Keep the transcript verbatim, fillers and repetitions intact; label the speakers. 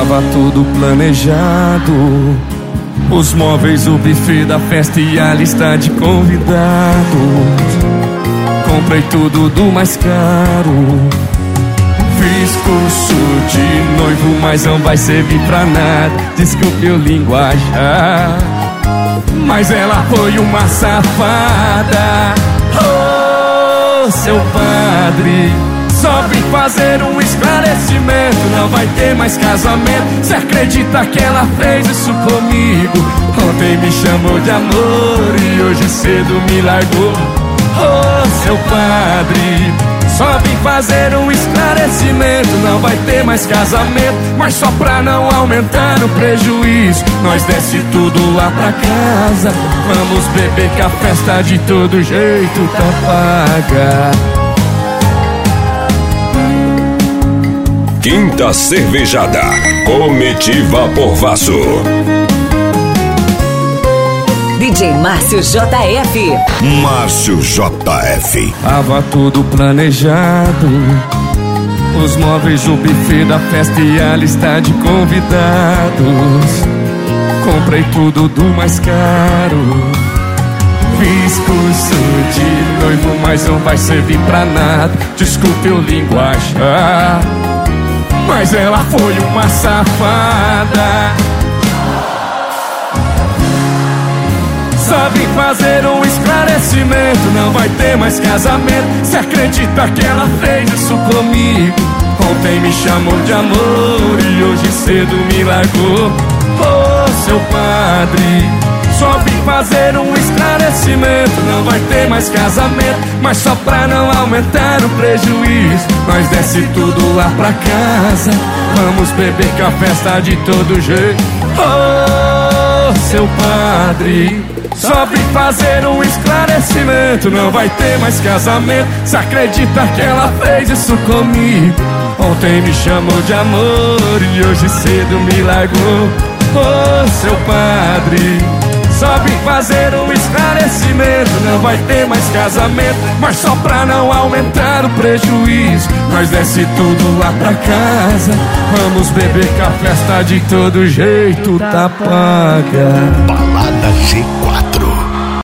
Speaker 1: Tava tudo planejado, os móveis, o buffet da festa e a lista de convidados. Comprei tudo do mais caro, fiz curso de noivo, mas não vai servir pra nada. Desculpe o linguajar, mas ela foi uma safada. Oh, seu padre, só vim fazer um esclarecimento. Não vai ter mais casamento. Cê acredita que ela fez isso comigo? Ontem me chamou de amor e hoje cedo me largou. Oh, seu padre, só vim fazer um esclarecimento. Não vai ter mais casamento, mas só pra não aumentar o prejuízo, nós desce tudo lá pra casa. Vamos beber que a festa de todo jeito tá paga.
Speaker 2: Quinta Cervejada, Comitiva por Vaso.
Speaker 3: D J Márcio J F.
Speaker 2: Márcio J F.
Speaker 1: Tava tudo planejado, os móveis, o buffet da festa e a lista de convidados. Comprei tudo do mais caro, fiz curso de noivo, mas não vai servir pra nada. Desculpe o linguajar, mas ela foi uma safada. Só vim fazer um esclarecimento. Não vai ter mais casamento. Cê acredita que ela fez isso comigo? Ontem me chamou de amor e hoje cedo me largou. Oh, seu padre, só vim fazer um esclarecimento. Não vai ter mais casamento, mas só pra não aumentar o prejuízo, nós desce tudo lá pra casa. Vamos beber que a festa de todo jeito. Oh, seu padre, só vim fazer um esclarecimento. Não vai ter mais casamento. Cê acredita que ela fez isso comigo? Ontem me chamou de amor e hoje cedo me largou. Oh, seu padre, só vim fazer um esclarecimento. Não vai ter mais casamento, mas só pra não aumentar o prejuízo, nós desce tudo lá pra casa. Vamos beber que a festa de todo jeito tá paga.
Speaker 2: Balada G quatro.